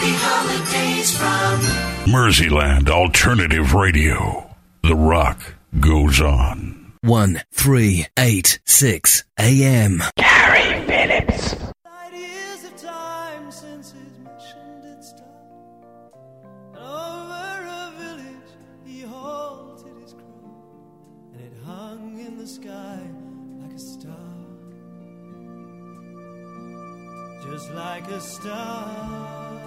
Happy holidays from Merseyland Alternative Radio. The rock goes on. 1386 AM. Gary Phillips. Years of time since his mission did start. Over a village he halted his crow, and it hung in the sky like a star, just like a star.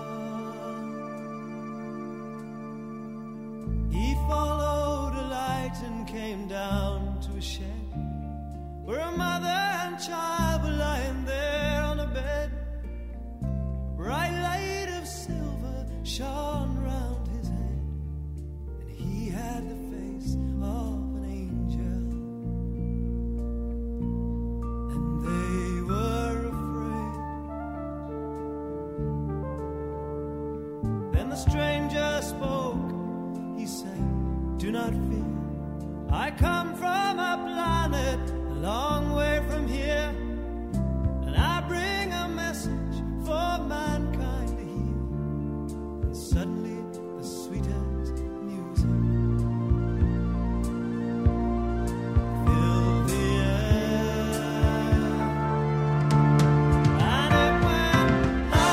He followed a light and came down to a shed where a mother and child were lying there on a bed. Bright light of silver shone round his head, and he had the face of an angel, and they were afraid. Then the stranger spoke. He said, "Do not fear, I come from a planet a long way from here, and I bring a message for mankind to hear." And suddenly the sweetest music filled the air, and it went la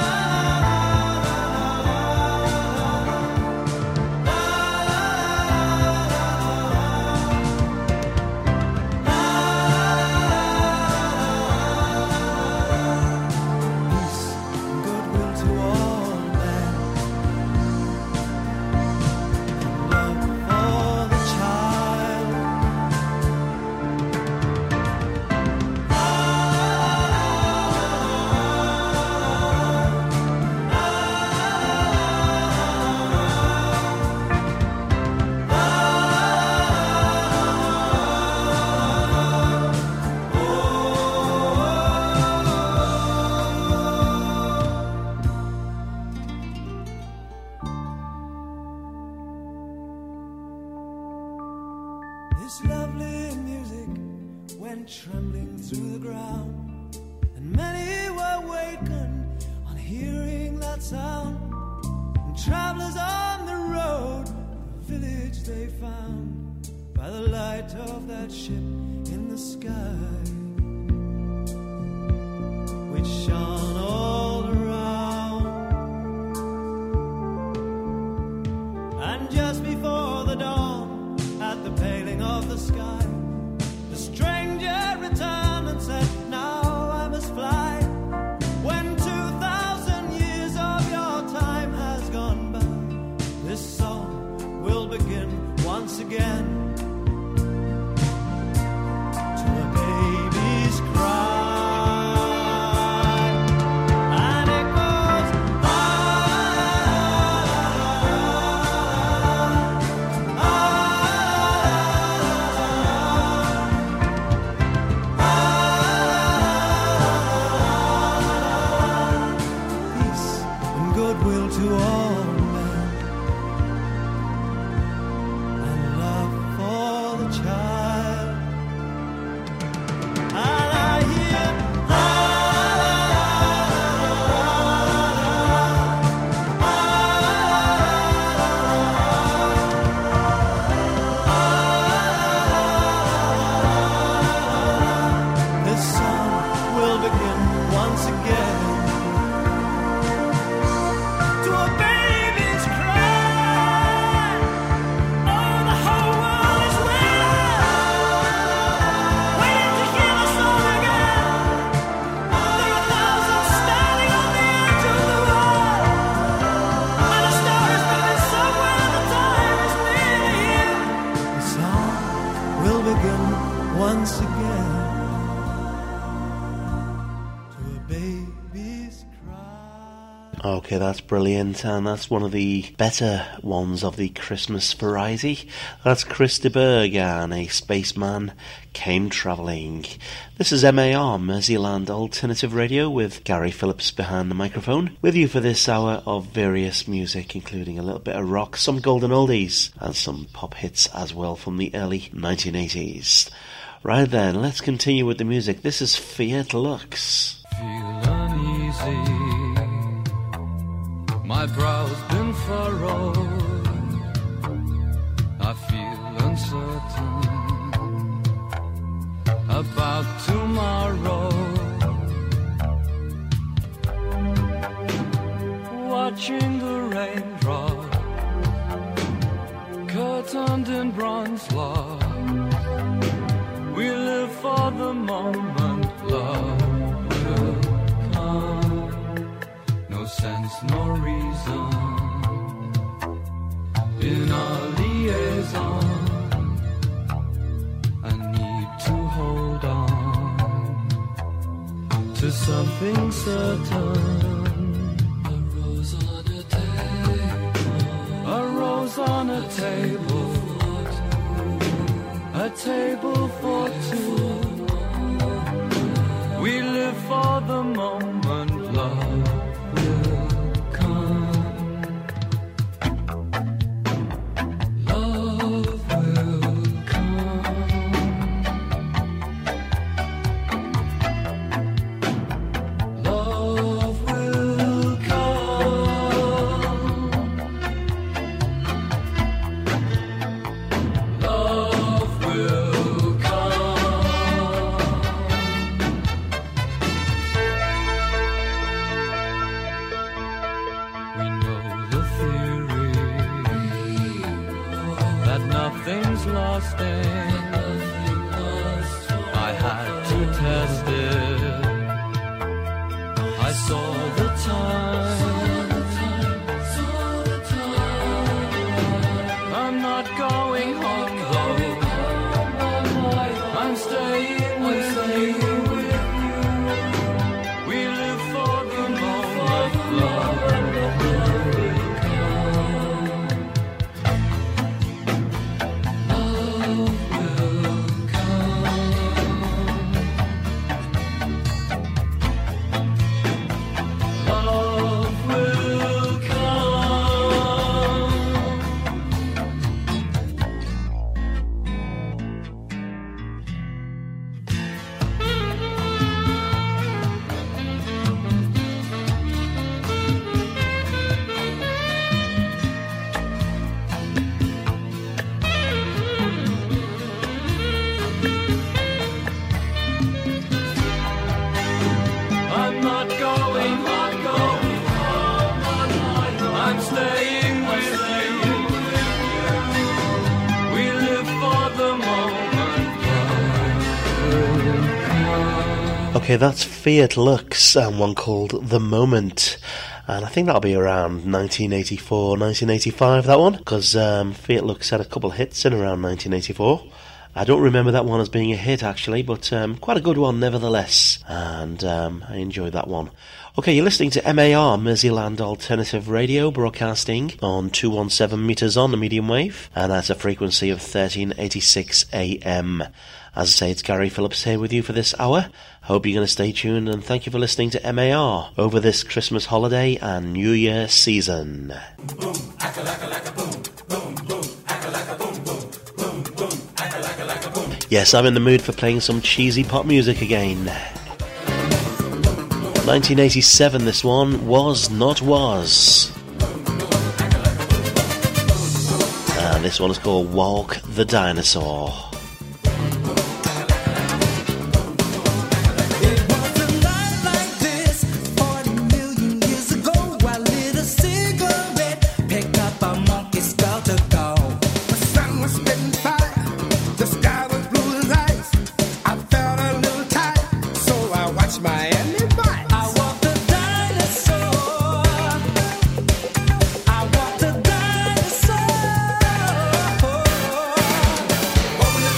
This lovely music went trembling through the ground, and many were wakened on hearing that sound. And travelers on the road, the village they found by the light of that ship in the sky, which shone all around. And just before the dawn, at the paling of the sky, the stranger returned and said, "Now I must fly. When 2,000 years of your time has gone by, this song will begin once again to a baby's cry." Okay, that's brilliant, and that's one of the better ones of the Christmas variety. That's Chris de Burgh and A Spaceman Came Travelling. This is MAR, Merseyland Alternative Radio, with Gary Phillips behind the microphone, with you for this hour of various music, including a little bit of rock, some golden oldies, and some pop hits as well from the early 1980s. Right then, let's continue with the music. This is Fiat Lux. Feel uneasy My brow's been furrowed, I feel uncertain about tomorrow. Watching the raindrop curtained in bronze law. We live for the moment, love will come. No sense, no reason in our liaison. I need to hold on to something certain. A rose on a table, a table for two. We live for the moment, love will come. Love will come. Love will come. Love will come. We know the theory that nothing's lost in. I had to test it. I saw the time. I'm not going home though. I'm staying with you. We live for the moment, love will come. Love will come. Love will come. I'm not going home. I'm staying with you. We live for the moment. Okay, that's Fiat Lux and one called The Moment. And I think that'll be around 1984, 1985, that one. Because Fiat Lux had a couple of hits in around 1984. I don't remember that one as being a hit, actually, but quite a good one nevertheless. And I enjoyed that one. Okay, you're listening to MAR, Merseyland Alternative Radio, broadcasting on 217 metres on the medium wave, and at a frequency of 1386 AM. As I say, it's Gary Phillips here with you for this hour. Hope you're going to stay tuned, and thank you for listening to MAR over this Christmas holiday and New Year season. Boom, acca-lacca-lacca, boom, boom, boom, acca-lacca, boom, boom, boom, boom, acca-lacca-lacca, boom. Yes, I'm in the mood for playing some cheesy pop music again. 1987, this one, Was Not Was. And this one is called Walk the Dinosaur. Dinosaur.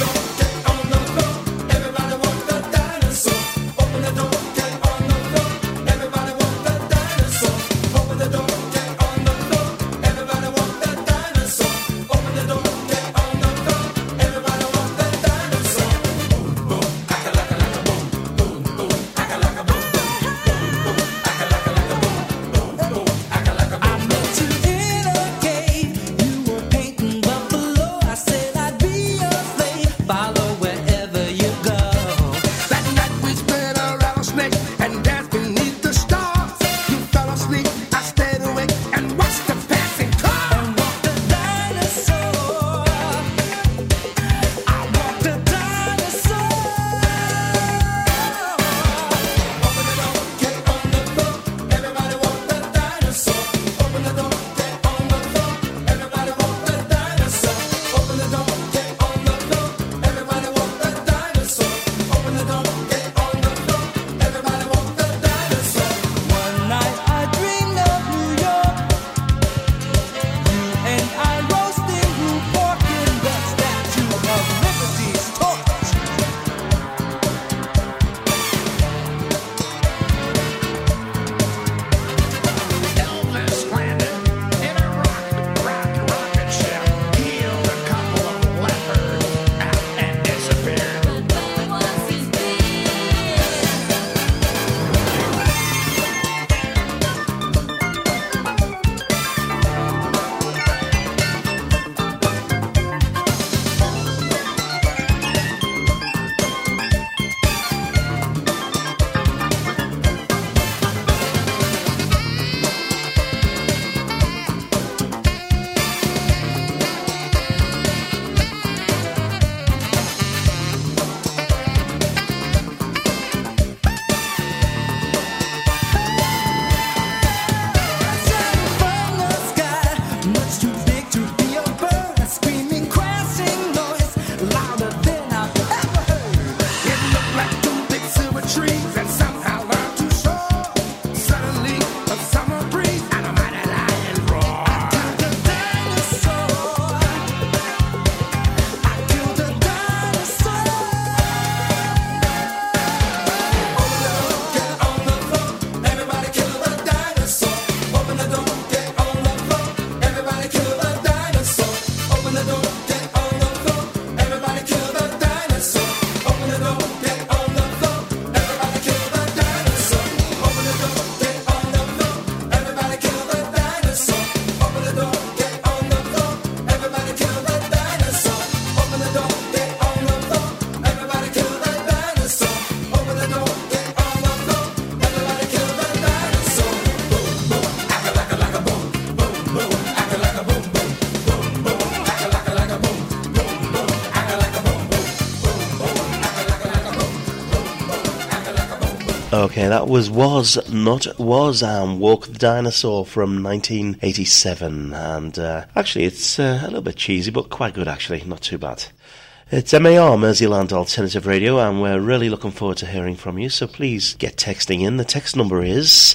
Okay, that was Not Was and Walk the Dinosaur from 1987. And actually, it's a little bit cheesy, but quite good, actually. Not too bad. It's MAR, Merseyland Alternative Radio, and we're really looking forward to hearing from you. So please get texting in. The text number is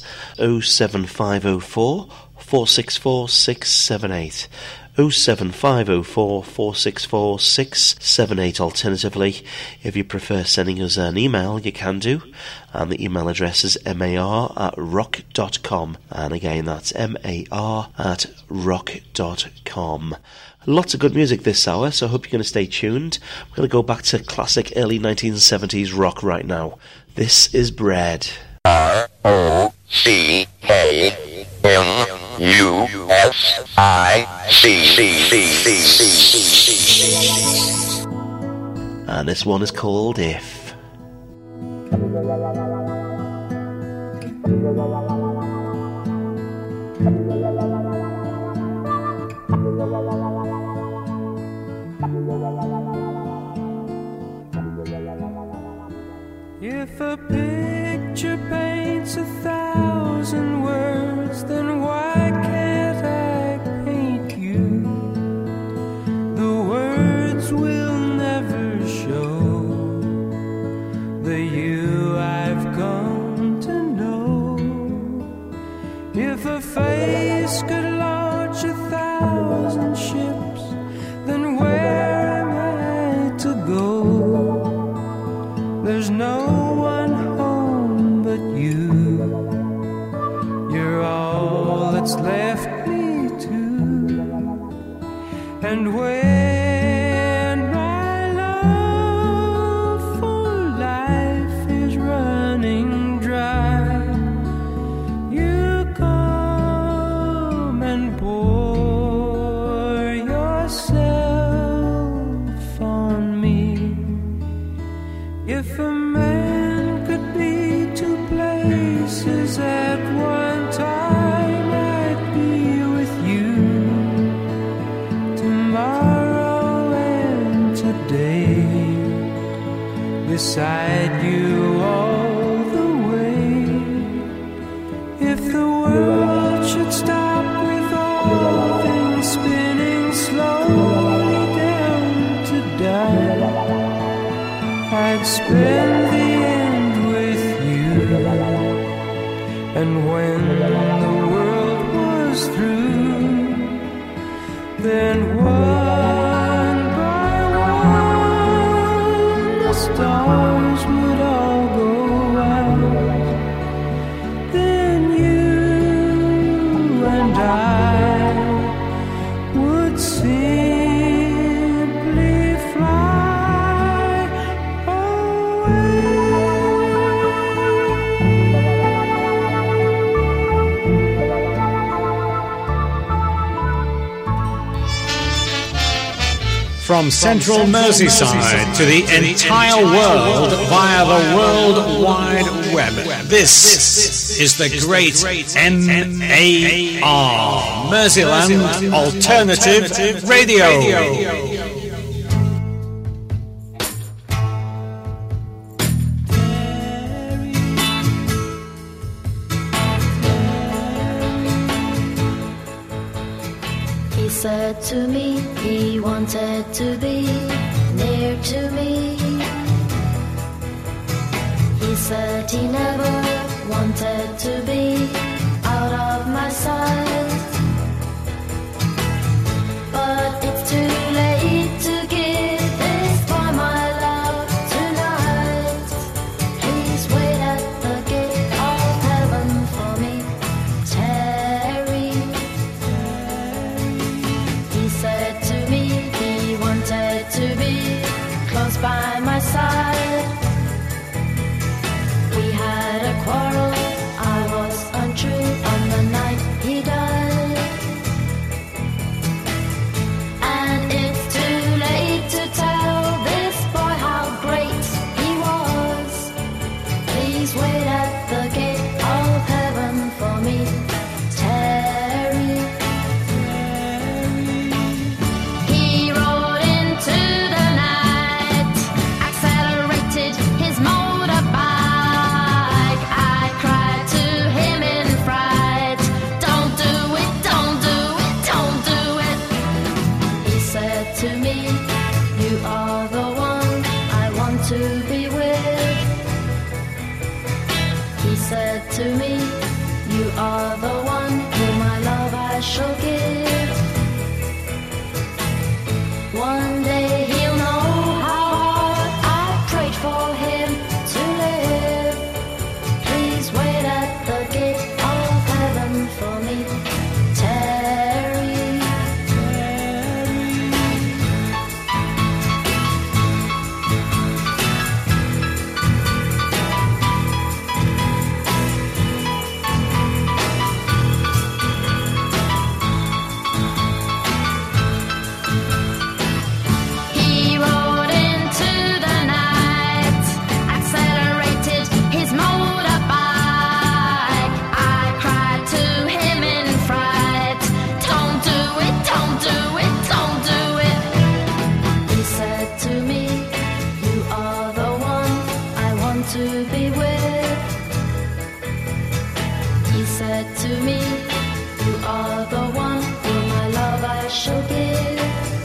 07504 464 678. 07504 464 678. Alternatively, if you prefer sending us an email, you can do, and the email address is mar@rock.com, and again that's mar@rock.com. Lots of good music this hour, so I hope you're going to stay tuned. We're going to go back to classic early 1970s rock right now. This is Bread. ROCKMUSIC. And this one is called If. If a picture paints 1,000 words, then why can't I paint you? The words will never show the you I've come to know. If a face could launch 1,000 ships, then where am I to go? There's no one home but you. You're all that's left me to. And when my love for life is running dry, you come and pour yourself on me. If a man could be two places at one time, I'd be with you tomorrow and today, beside you all the way. If the world should stop with all things spinning slowly down to die, I'd spend the end with you. And when the world was through, then one by one the stars would all go out. Then you and I would simply fly away. From central Merseyside to the entire world via the World Wide Web. This is the great MAR, Merseyland Alternative Radio. He said to me he wanted to be near to me. He said he never wanted to be out of my sight. But it's too late to give this boy my love tonight. Please wait at the gate of heaven for me, Terry. He said to me he wanted to be close by my side. We had a quarrel, I was untrue on the night he I shall give. One day he'll know how hard I prayed for him to live. Please wait at the gate of heaven for me, Terry. He rode into the night, accelerated his motorbike. I cried to him in fright, don't do it, don't do it, don't do it. He said to me, you are the one I want to be with. He said to me, you are the one, you're my love I shall give.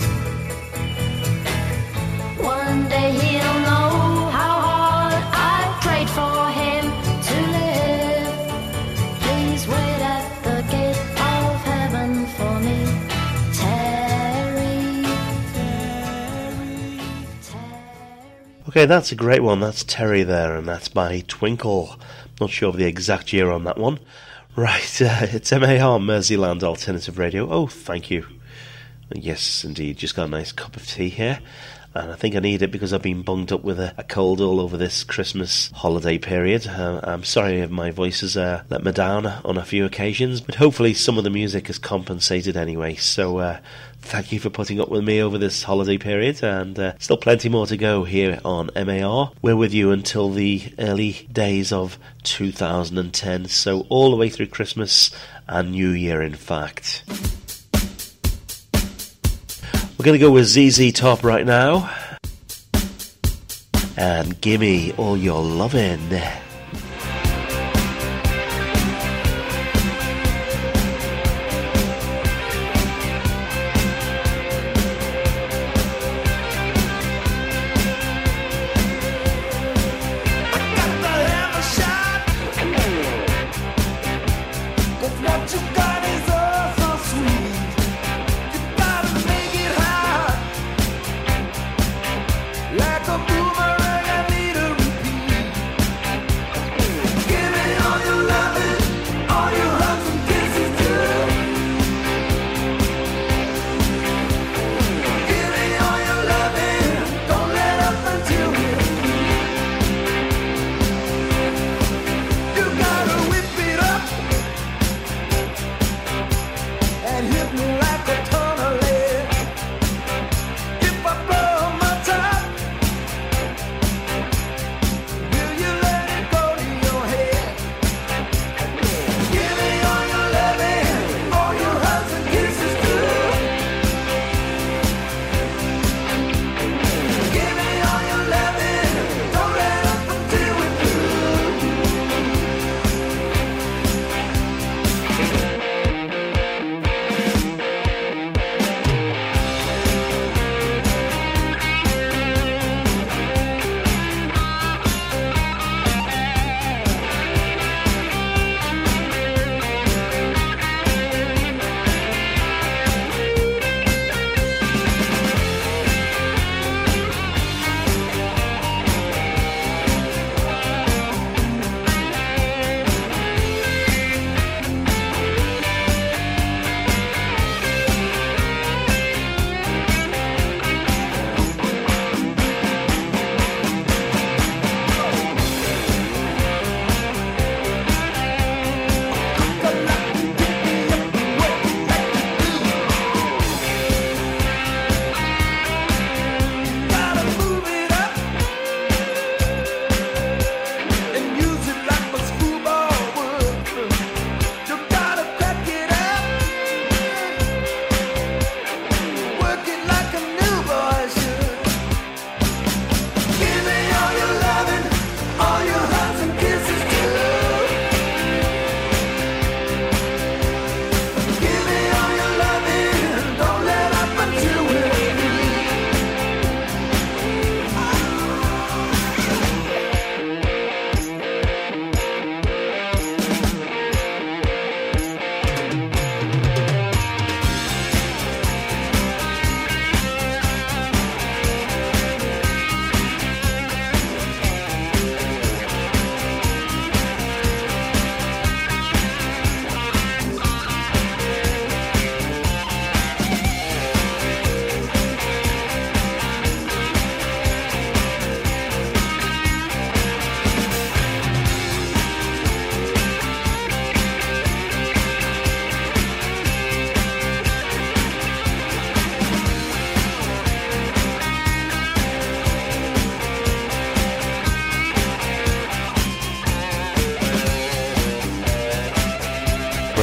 One day he'll know how hard I prayed for him to live. Please wait at the gate of heaven for me, Terry. Okay, that's a great one. That's Terry there, and that's by Twinkle. Not sure of the exact year on that one. Right, it's MAR, Merseyland Alternative Radio. Oh, thank you. Yes, indeed, just got a nice cup of tea here. And I think I need it because I've been bunged up with a cold all over this Christmas holiday period. I'm sorry if my voice has let me down on a few occasions, but hopefully some of the music has compensated anyway. So thank you for putting up with me over this holiday period, and still plenty more to go here on MAR. We're with you until the early days of 2010, so all the way through Christmas and New Year, in fact. We're going to go with ZZ Top right now. And gimme all your lovin'. Like a boomerang, I need a repeat.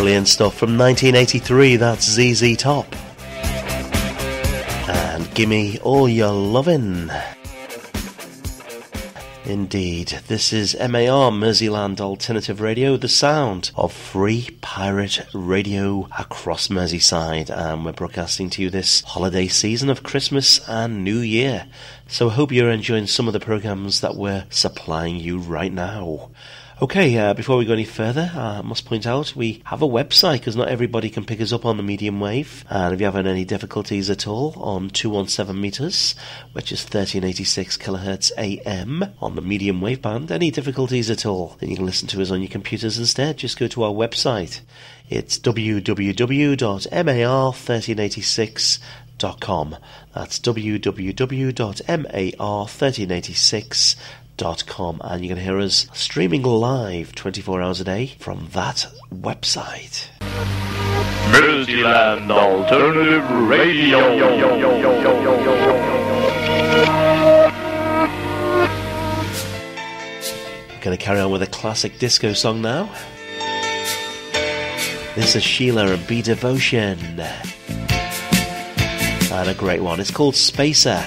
Brilliant stuff from 1983, that's ZZ Top. And Gimme All Your Lovin'. Indeed, this is MAR, Merseyland Alternative Radio, the sound of free pirate radio across Merseyside, and we're broadcasting to you this holiday season of Christmas and New Year. So I hope you're enjoying some of the programmes that we're supplying you right now. Okay, before we go any further, I must point out we have a website because not everybody can pick us up on the medium wave. And if you have any difficulties at all on 217 metres, which is 1386 kilohertz AM on the medium wave band, any difficulties at all, then you can listen to us on your computers instead. Just go to our website. It's www.mar1386.com. That's www.mar1386.com. And you can hear us streaming live 24 hours a day from that website. Merseyland Alternative Radio. We're going to carry on with a classic disco song now. This is Sheila and Be Devotion. And a great one. It's called Spacer.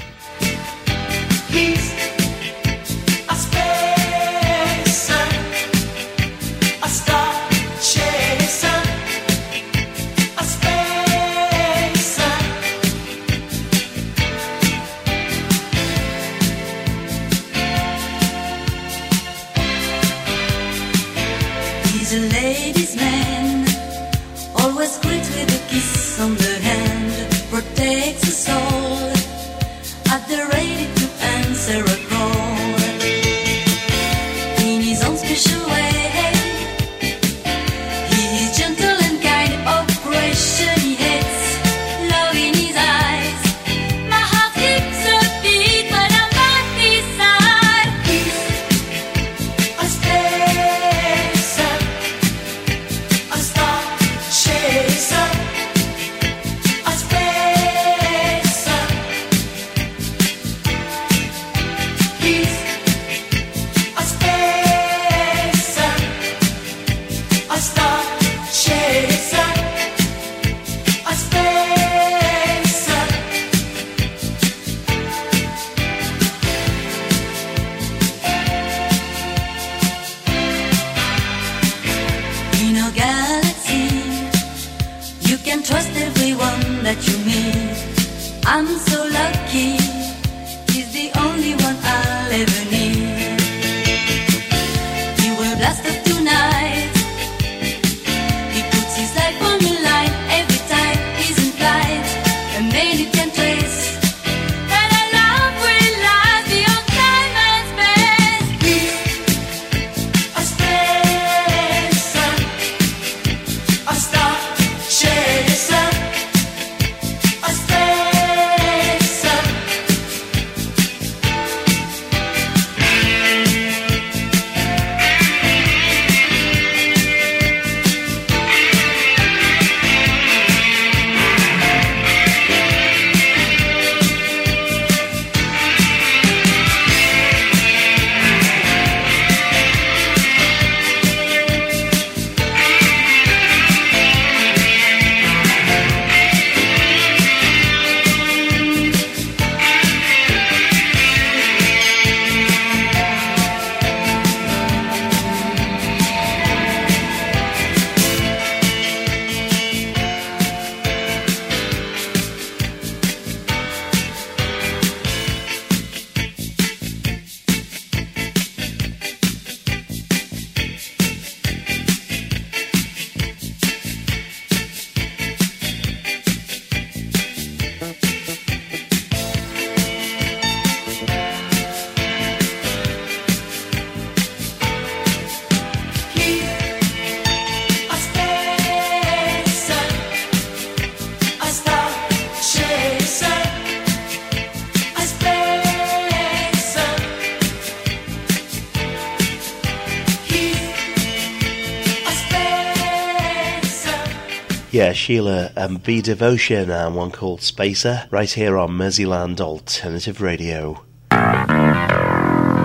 Yeah, Sheila and Be Devotion, and one called Spacer, right here on Merseyland Alternative Radio.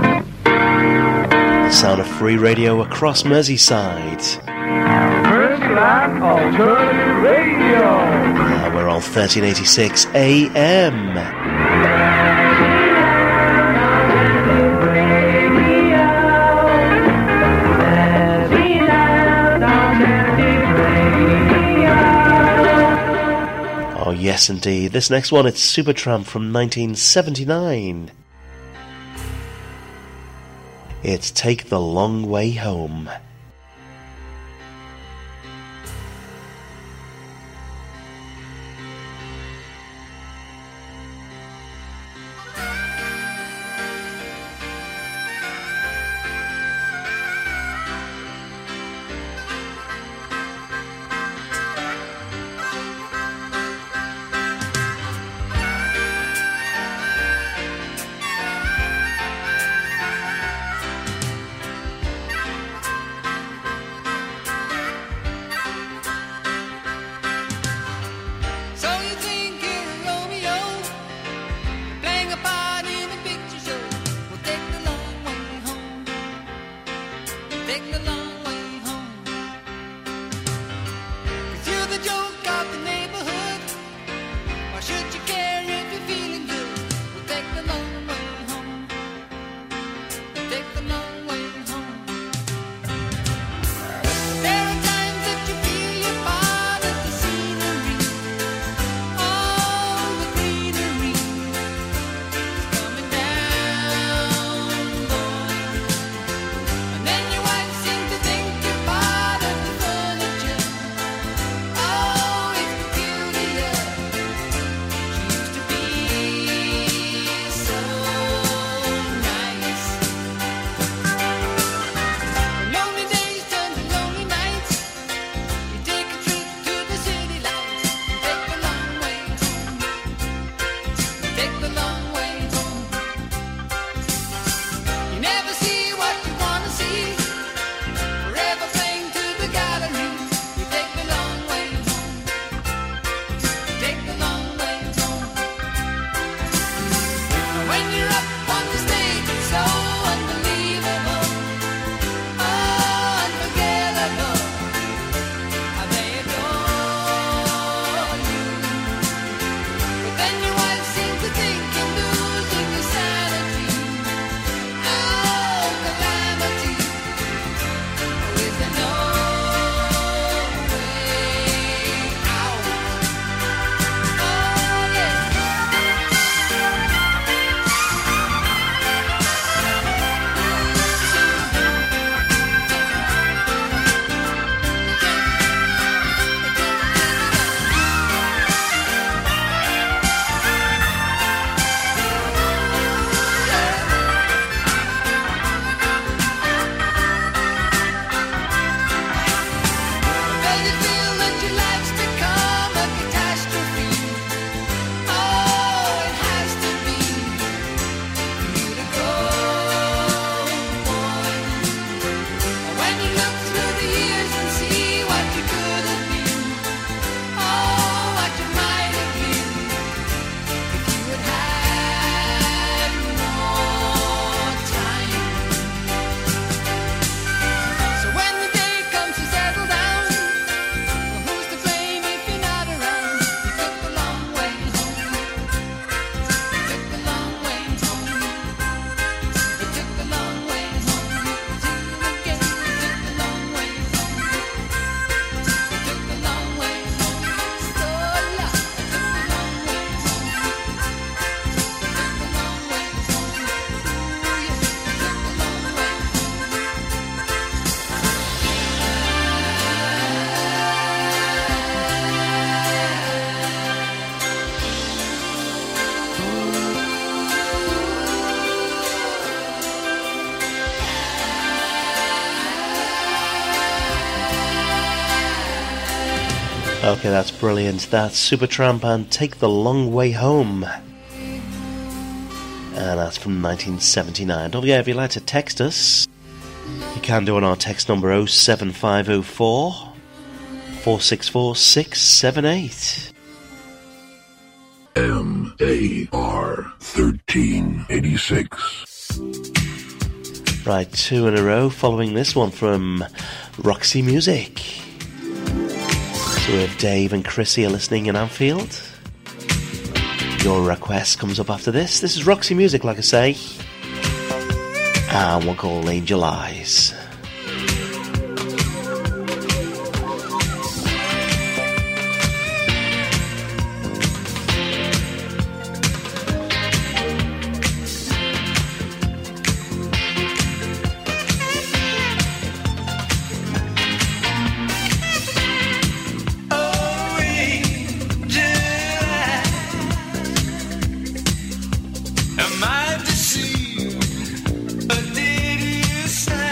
The sound of free radio across Merseyside. Merseyland Merseyland Alternative Radio. We're on 1386 AM. Oh yes indeed. This next one, it's Supertramp from 1979. It's Take the Long Way Home. Okay, that's brilliant. That's Supertramp and Take the Long Way Home. And that's from 1979. Don't forget, if you'd like to text us, you can do on our text number 07504 464 678. MAR 1386. Right, two in a row following this one from Roxy Music. With Dave and Chrissy are listening in Anfield. Your request comes up after this. This is Roxy Music, like I say. And one called Angel Eyes. Am I deceived? But did you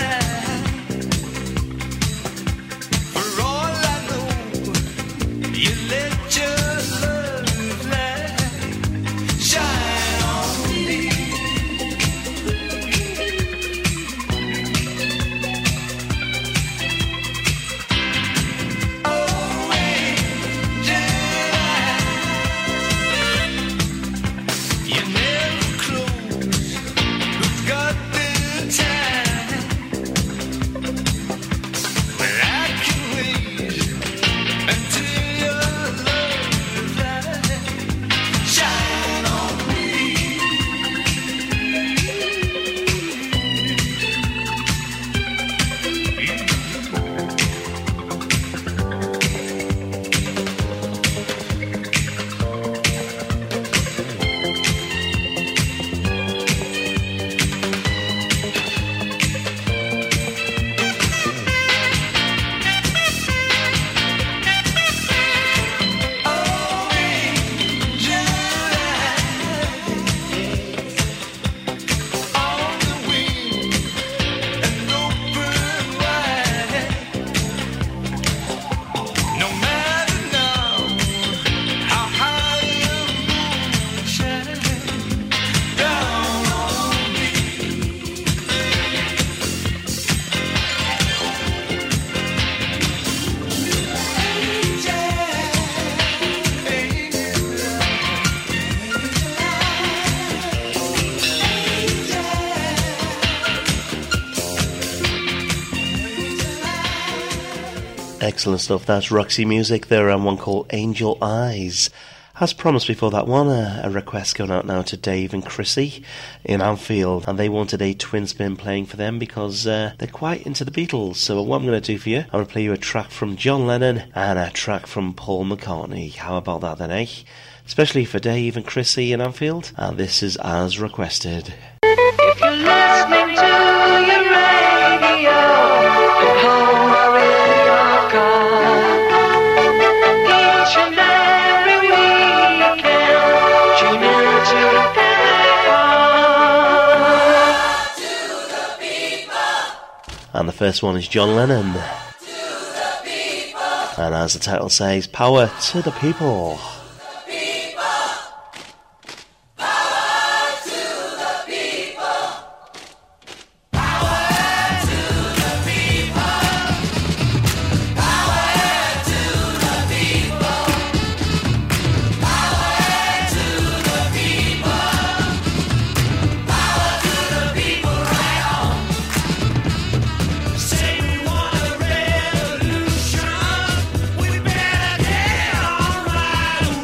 Excellent stuff. That's Roxy Music there, and one called Angel Eyes. As promised before that one, a request going out now to Dave and Chrissy in Anfield, and they wanted a twin spin playing for them because they're quite into the Beatles. So what I'm going to do for you, I'm going to play you a track from John Lennon and a track from Paul McCartney. How about that then, eh? Especially for Dave and Chrissy in Anfield, and this is as requested. If you're listening to your radio at home or in your car, each and every weekend, tune into the Power. And the first one is John Lennon. And as the title says, Power to the People. Say we want a revolution, we better get on right away.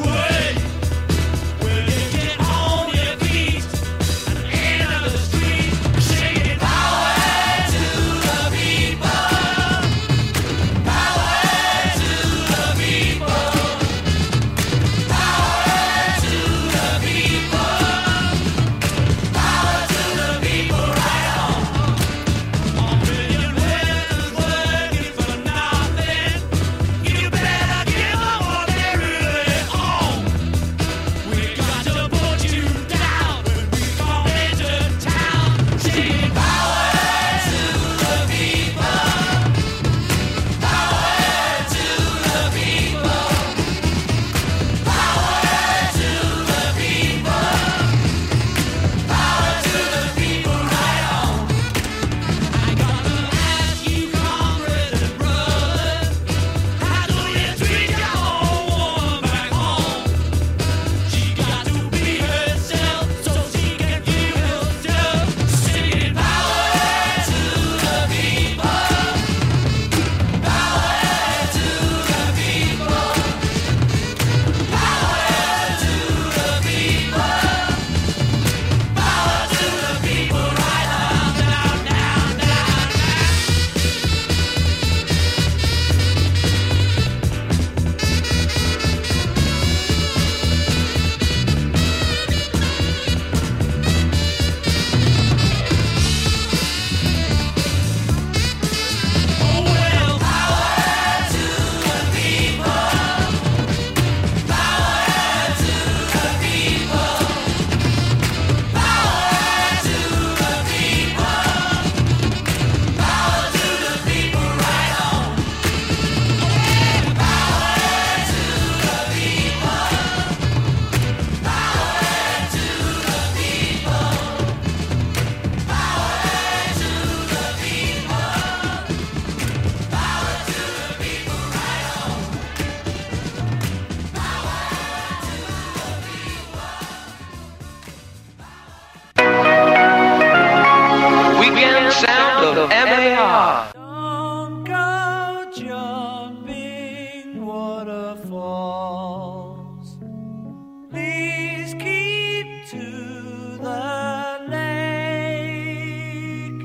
falls. Please keep to the lake.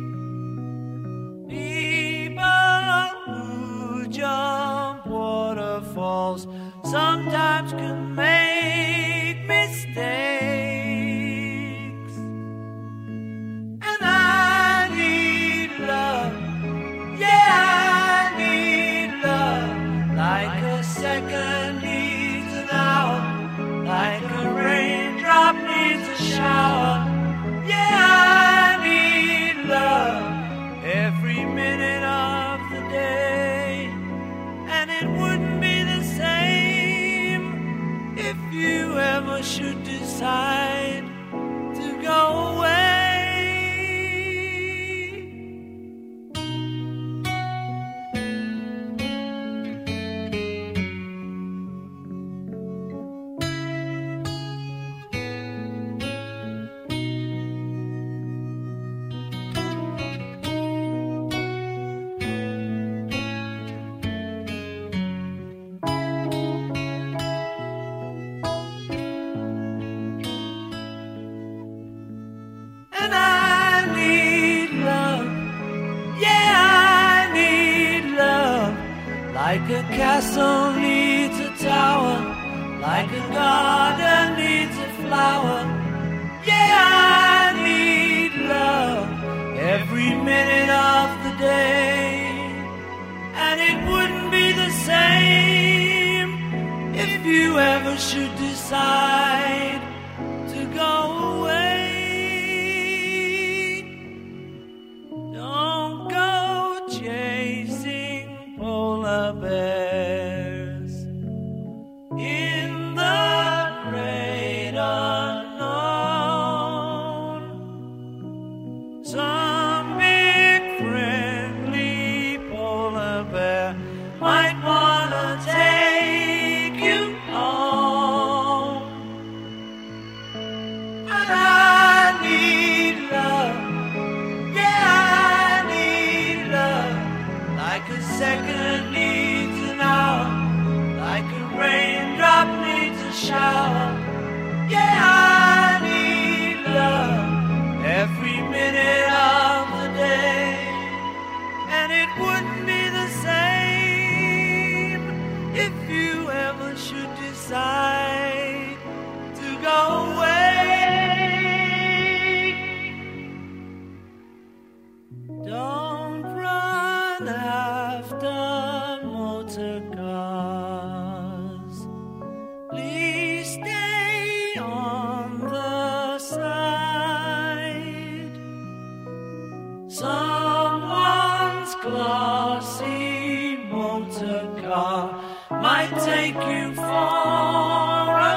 People who jump waterfalls sometimes can make mistakes. And I need love, yeah, I need love, like a second needs an hour, like a raindrop needs a shower. Yeah, I need love every minute of the day, and it wouldn't be the same if you ever should decide to go away. And I need love, yeah, I need love, like a castle needs a tower, like a garden needs a flower. Yeah, I need love every minute of the day, and it wouldn't be the same if you ever should decide to go away. Don't go chasing polar bears in the great unknown. Some big friendly polar bear might wanna take you home. And I need love, yeah, I need love, like a second needs an hour, like a raindrop needs a shower. Yeah, I need love every minute of the day, and it wouldn't be the same if you ever should decide to go away. Don't run after motor cars. Please stay on the side. Someone's glossy motor car might take you for a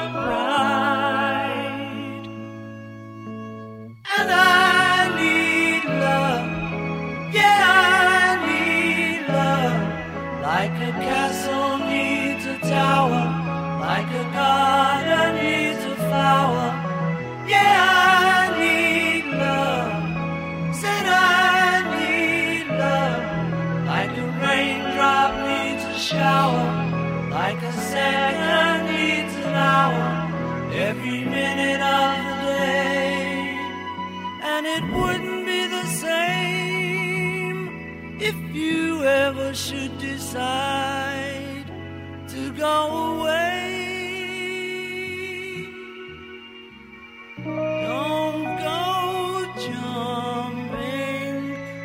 ride. And I need love, yeah, I need love, like a castle needs a tower, like a garden needs a flower. Yeah, I need love, said I need love, like a raindrop needs a shower, like a second needs an hour, every minute of the day, and it wouldn't be the same if you ever should decide to go away. Don't go jumping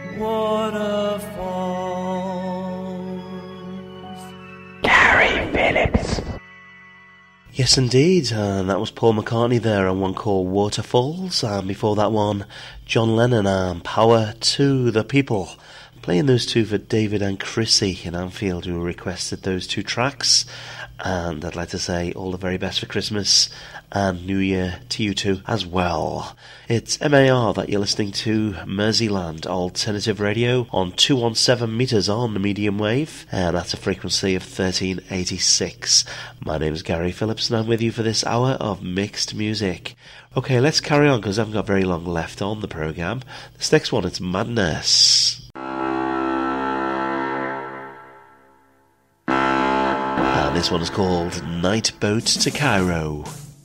waterfalls. Gary Phillips. Yes, indeed, and that was Paul McCartney there on one called Waterfalls, and before that one, John Lennon and Power to the People. Playing those two for David and Chrissy in Anfield, who requested those two tracks. And I'd like to say all the very best for Christmas and New Year to you two as well. It's MAR that you're listening to, Merseyland Alternative Radio on 217 metres on the medium wave, and that's a frequency of 1386. My name is Gary Phillips and I'm with you for this hour of mixed music. Okay, let's carry on because I haven't got very long left on the programme. This next one, it's Madness. and this one is called Night Boat to Cairo.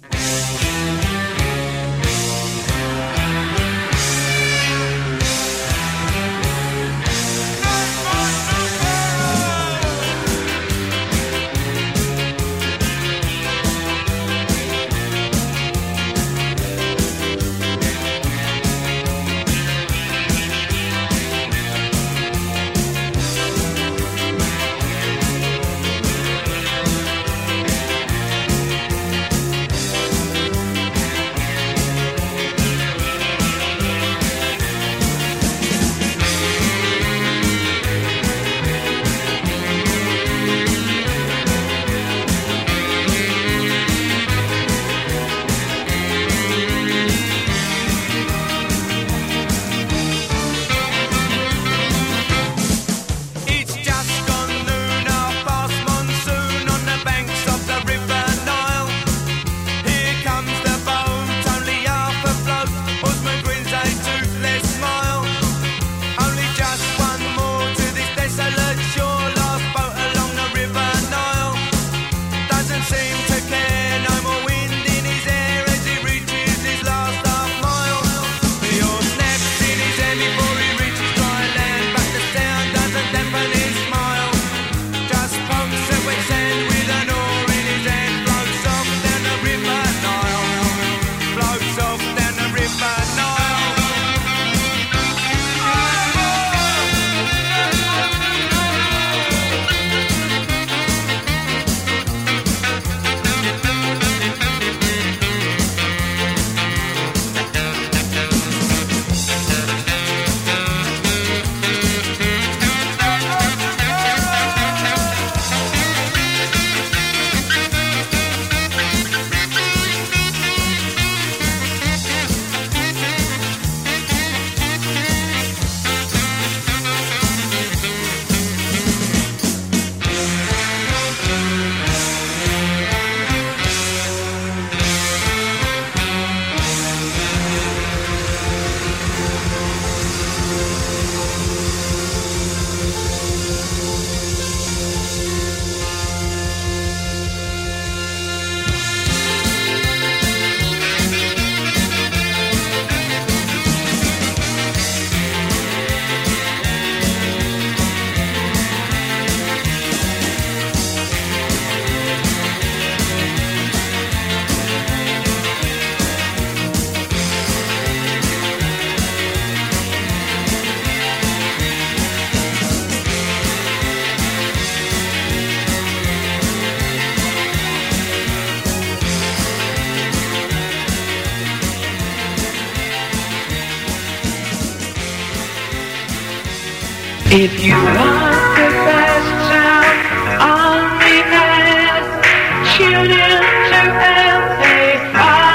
If you want the best sound on demand, tune in to MP5.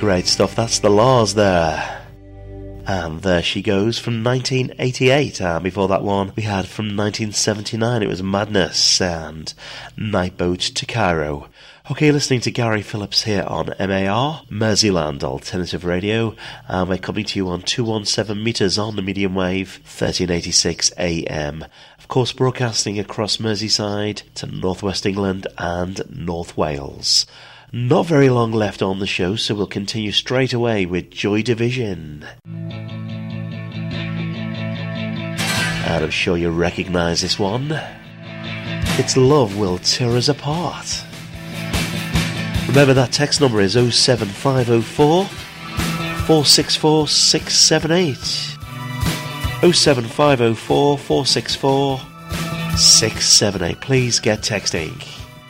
Great stuff, that's the Laws there. And There She Goes from 1988. And before that one, we had from 1979, it was Madness and Nightboat to Cairo. Okay, listening to Gary Phillips here on MAR, Merseyland Alternative Radio, and we're coming to you on 217 metres on the medium wave, 1386 AM. Of course, broadcasting across Merseyside to northwest England and North Wales. Not very long left on the show, so we'll continue straight away with Joy Division. And I'm sure you recognise this one. It's Love Will Tear Us Apart. Remember that text number is 07504 464 678. 07504 464 678. Please get texting.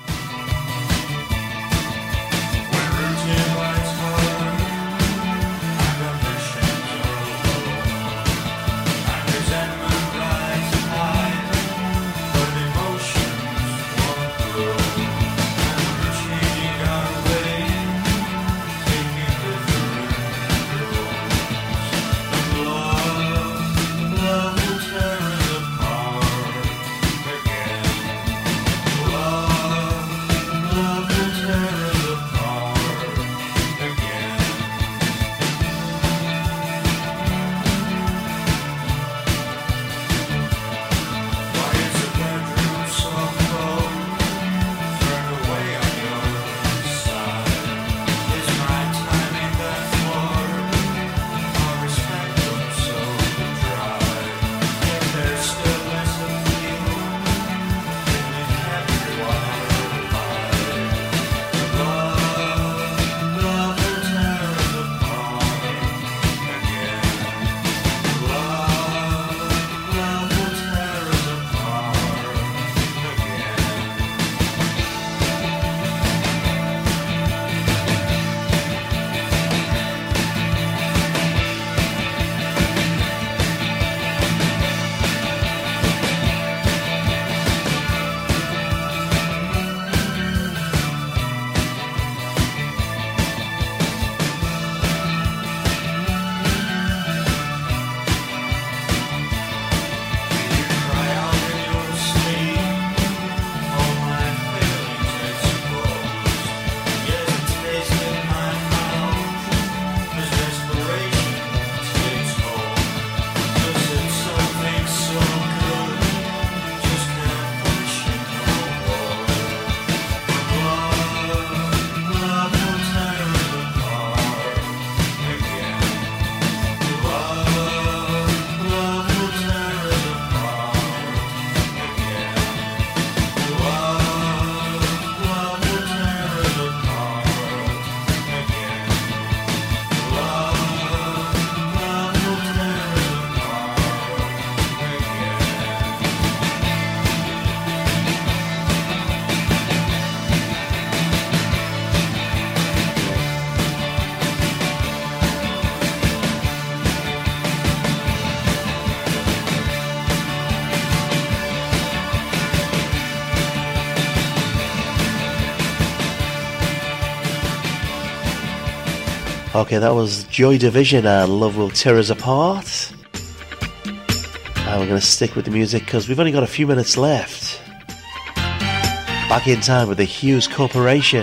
Okay, that was Joy Division and Love Will Tear Us Apart. And we're going to stick with the music because we've only got a few minutes left. Back in time with the Hughes Corporation.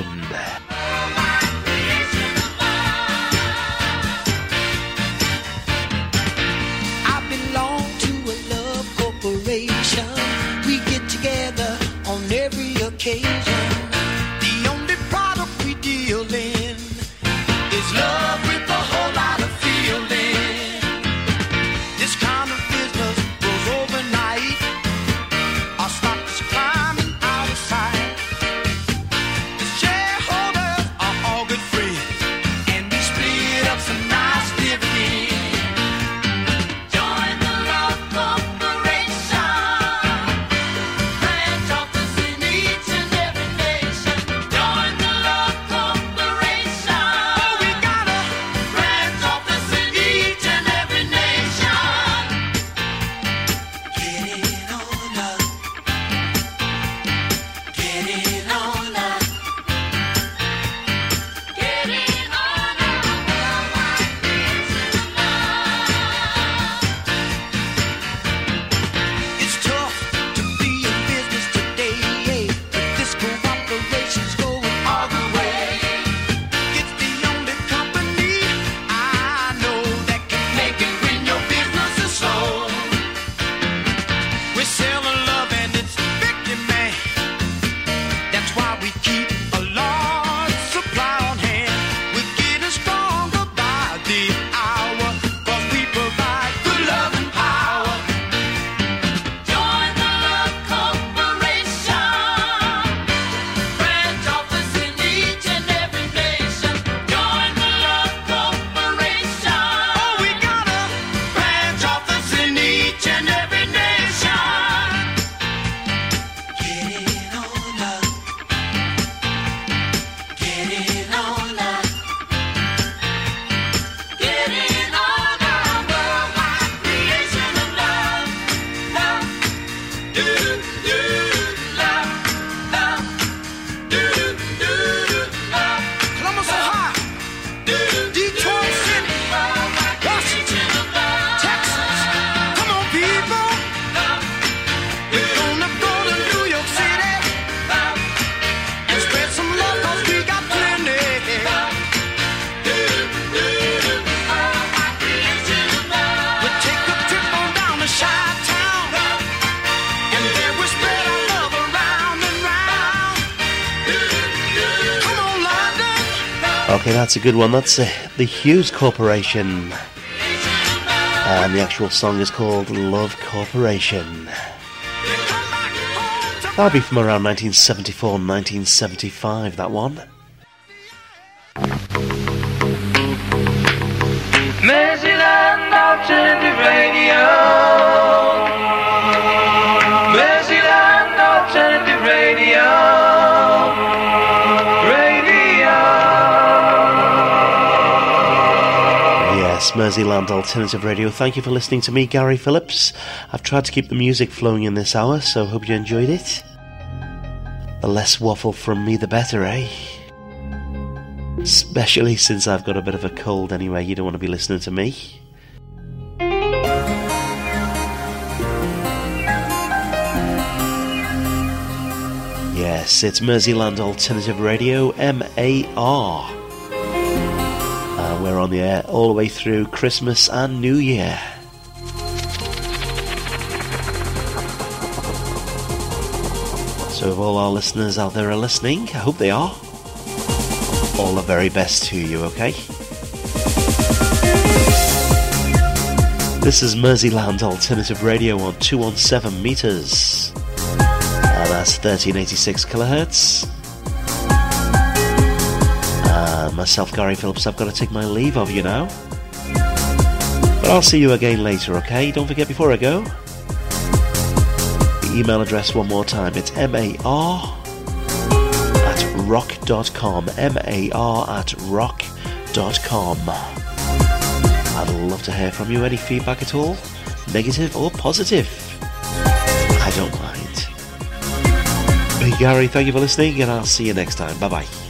I belong to a love corporation. We get together on every occasion. The only product we deal in is love with a whole lot of feeling. This kind of business goes overnight. Our stock is climbing out of sight. The shareholders are all good friends, and we split up some nice dividends. Join the love corporation. Okay, that's a good one. That's the Hughes Corporation. And the actual song is called Love Corporation. That'll be from around 1974, 1975, that one. Mercyland Alternative Radio. Mercyland Alternative Radio. Yes, Merseyland Alternative Radio. Thank you for listening to me, Gary Phillips. I've tried to keep the music flowing in this hour, so hope you enjoyed it. The less waffle from me, the better, eh? Especially since I've got a bit of a cold anyway, you don't want to be listening to me. Yes, it's Merseyland Alternative Radio, MAR. We're on the air all the way through Christmas and New Year. So if all our listeners out there are listening, I hope they are. All the very best to you, okay? This is Merseyland Alternative Radio on 217 meters. And that's 1386 kilohertz. Myself, Gary Phillips, I've got to take my leave of you now. But I'll see you again later, okay? Don't forget before I go, the email address one more time. It's mar@rock.com. mar@rock.com. I'd love to hear from you. Any feedback at all? Negative or positive? I don't mind. Hey, Gary, thank you for listening, and I'll see you next time. Bye-bye.